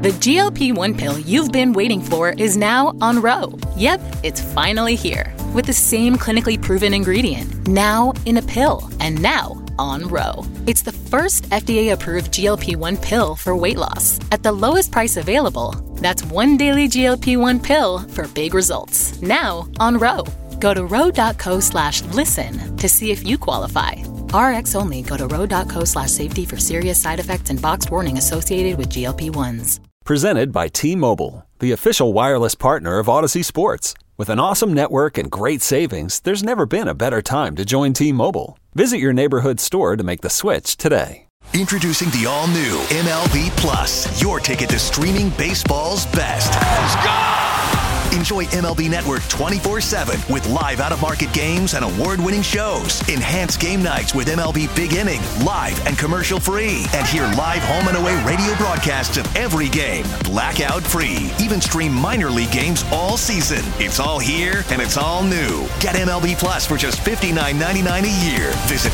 The GLP-1 pill you've been waiting for is now on Ro. Yep, it's finally here. With the same clinically proven ingredient. Now in a pill. And now on Ro. It's the first FDA-approved GLP-1 pill for weight loss. At the lowest price available. That's one daily GLP-1 pill for big results. Now on Ro. Go to ro.co/listen to see if you qualify. RX only. Go to ro.co/safety for serious side effects and boxed warning associated with GLP-1s. Presented by T-Mobile, the official wireless partner of Odyssey Sports. With an awesome network and great savings, there's never been a better time to join T-Mobile. Visit your neighborhood store to make the switch today. Introducing the all-new MLB Plus, your ticket to streaming baseball's best. Let's go! Enjoy MLB Network 24/7 with live out-of-market games and award-winning shows. Enhance game nights with MLB Big Inning, live and commercial-free. And hear live home and away radio broadcasts of every game, blackout-free. Even stream minor league games all season. It's all here and it's all new. Get MLB Plus for just $59.99 a year. Visit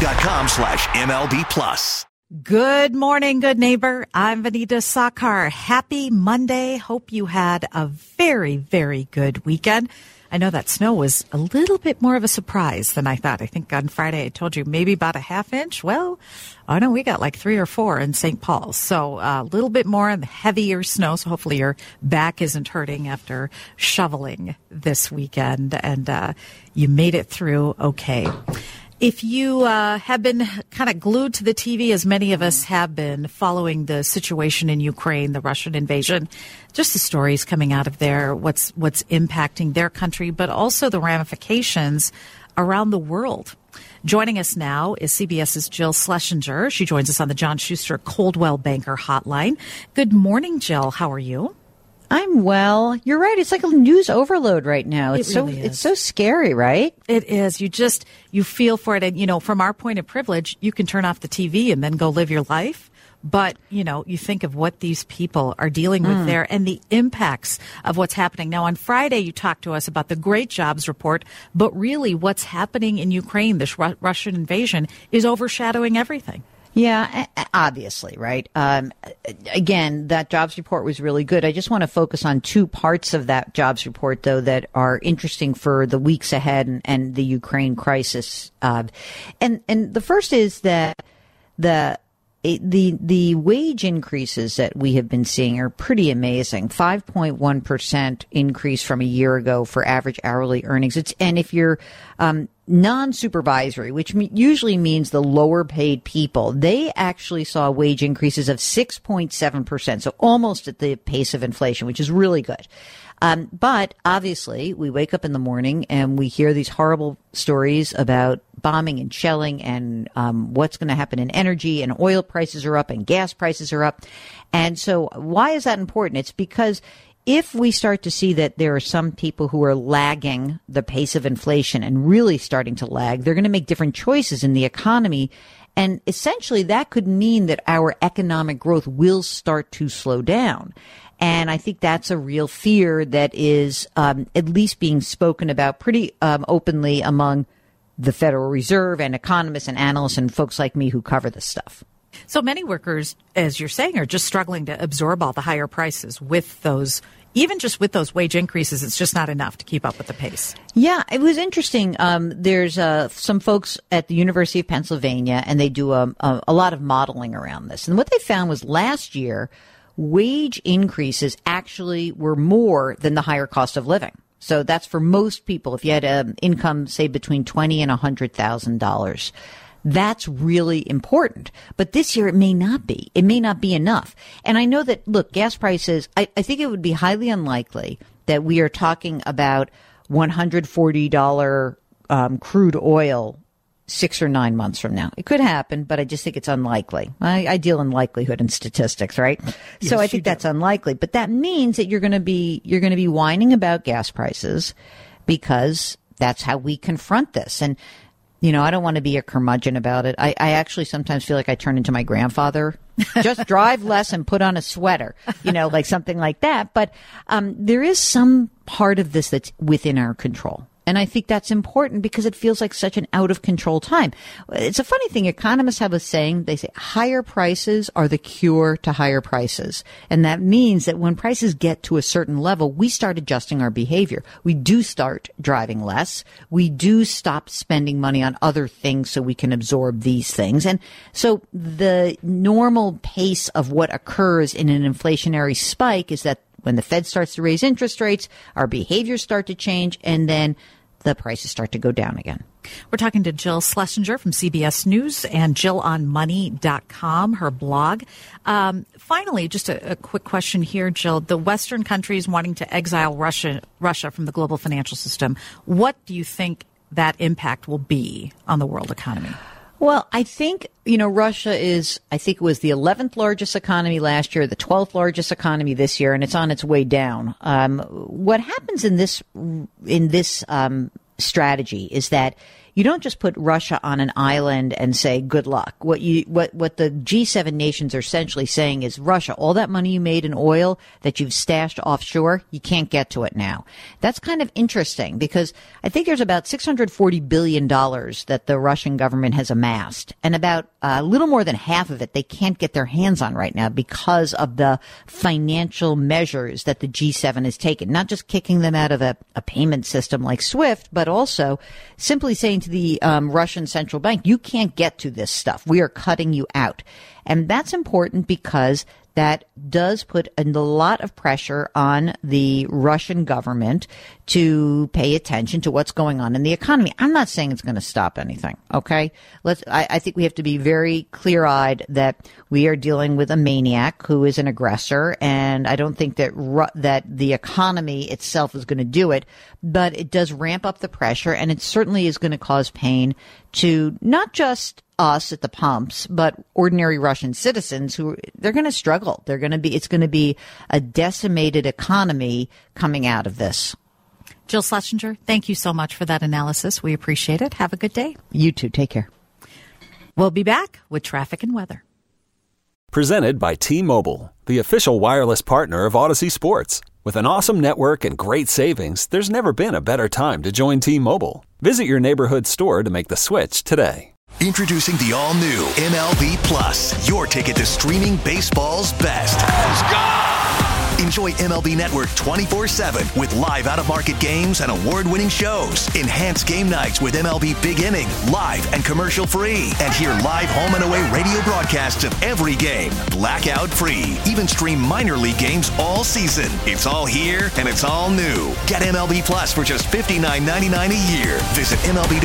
MLB.com/MLB Plus. Good morning, good neighbor. I'm Vanita Sakar. Happy Monday. Hope you had a very, very good weekend. I know that snow was a little bit more of a surprise than I thought. I think on Friday I told you maybe about a half inch. Well, I know we got like 3 or 4 in St. Paul. So a little bit more and heavier snow. So hopefully your back isn't hurting after shoveling this weekend and you made it through okay. If you have been kind of glued to the TV, as many of us have been, following the situation in Ukraine, the Russian invasion, just the stories coming out of there, what's impacting their country, but also the ramifications around the world. Joining us now is CBS's Jill Schlesinger. She joins us on the John Schuster Coldwell Banker Hotline. Good morning, Jill. How are you? I'm well. You're right. It's like a news overload right now. It's so scary, right? It is. You feel for it. And, from our point of privilege, you can turn off the TV and then go live your life. But, you think of what these people are dealing with there and the impacts of what's happening. Now, on Friday, you talked to us about the great jobs report, but really what's happening in Ukraine, this Russian invasion, is overshadowing everything. Yeah, obviously, right? Again, that jobs report was really good. I just want to focus on 2 parts of that jobs report, though, that are interesting for the weeks ahead and the Ukraine crisis. And the first is that the wage increases that we have been seeing are pretty amazing. 5.1% increase from a year ago for average hourly earnings. And if you're non-supervisory, which usually means the lower paid people, they actually saw wage increases of 6.7%. So almost at the pace of inflation, which is really good. But obviously we wake up in the morning and we hear these horrible stories about bombing and shelling and what's going to happen in energy, and oil prices are up and gas prices are up. And so why is that important? It's because if we start to see that there are some people who are lagging the pace of inflation and really starting to lag, they're going to make different choices in the economy. And essentially that could mean that our economic growth will start to slow down. And I think that's a real fear that is at least being spoken about pretty openly among the Federal Reserve and economists and analysts and folks like me who cover this stuff. So many workers, as you're saying, are just struggling to absorb all the higher prices with those. Even just with those wage increases, it's just not enough to keep up with the pace. Yeah, it was interesting. There's some folks at the University of Pennsylvania, and they do a lot of modeling around this. And what they found was last year, wage increases actually were more than the higher cost of living. So that's for most people. If you had an income, say, between $20,000 and $100,000. That's really important. But this year it may not be. It may not be enough. And I know that, look, gas prices, I think it would be highly unlikely that we are talking about $140 crude oil 6 or 9 months from now. It could happen, but I just think it's unlikely. I deal in likelihood and statistics, right? Yes, so I think that's unlikely. But that means that you're going to be whining about gas prices because that's how we confront this. And I don't want to be a curmudgeon about it. I actually sometimes feel like I turn into my grandfather. Just drive less and put on a sweater, like something like that. But there is some part of this that's within our control. And I think that's important because it feels like such an out of control time. It's a funny thing. Economists have a saying. They say higher prices are the cure to higher prices. And that means that when prices get to a certain level, we start adjusting our behavior. We do start driving less. We do stop spending money on other things so we can absorb these things. And so the normal pace of what occurs in an inflationary spike is that when the Fed starts to raise interest rates, our behaviors start to change, and then the prices start to go down again. We're talking to Jill Schlesinger from CBS News and JillOnMoney.com, her blog. Finally, just a quick question here, Jill. The Western countries wanting to exile Russia from the global financial system. What do you think that impact will be on the world economy? Well, I think, Russia is, I think it was the 11th largest economy last year, the 12th largest economy this year, and it's on its way down. What happens in this strategy is that you don't just put Russia on an island and say good luck. What the G7 nations are essentially saying is, Russia, all that money you made in oil that you've stashed offshore, you can't get to it now. That's kind of interesting because I think there's about $640 billion that the Russian government has amassed, and about a little more than half of it they can't get their hands on right now because of the financial measures that the G7 has taken, not just kicking them out of a payment system like SWIFT, but also simply saying to the Russian central bank, you can't get to this stuff. We are cutting you out. And that's important because that does put a lot of pressure on the Russian government to pay attention to what's going on in the economy. I'm not saying it's going to stop anything, okay? I think we have to be very clear-eyed that we are dealing with a maniac who is an aggressor, and I don't think that the economy itself is going to do it, but it does ramp up the pressure, and it certainly is going to cause pain to not just us at the pumps, but ordinary Russian citizens who they're going to struggle. It's going to be a decimated economy coming out of this. Jill Schlesinger, thank you so much for that analysis. We appreciate it. Have a good day. You too. Take care. We'll be back with traffic and weather. Presented by T-Mobile, the official wireless partner of Odyssey Sports. With an awesome network and great savings, there's never been a better time to join T-Mobile. Visit your neighborhood store to make the switch today. Introducing the all-new MLB Plus, your ticket to streaming baseball's best. Let's go! Enjoy MLB Network 24/7 with live out-of-market games and award-winning shows. Enhanced game nights with MLB Big Inning, live and commercial-free. And hear live home and away radio broadcasts of every game, blackout-free. Even stream minor league games all season. It's all here and it's all new. Get MLB Plus for just $59.99 a year. Visit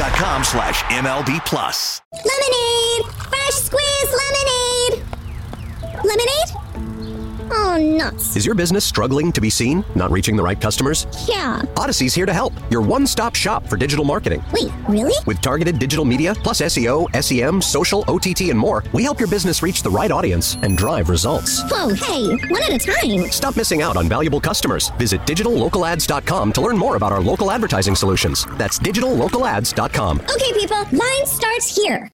MLB.com/MLB Plus. Lemonade! Fresh squeezed lemonade! Lemonade? Oh, nuts. Is your business struggling to be seen? Not reaching the right customers? Yeah. Odyssey's here to help. Your one-stop shop for digital marketing. Wait, really? With targeted digital media, plus SEO, SEM, social, OTT, and more, we help your business reach the right audience and drive results. Whoa, hey, one at a time. Stop missing out on valuable customers. Visit digitallocalads.com to learn more about our local advertising solutions. That's digitallocalads.com. Okay, people, line starts here.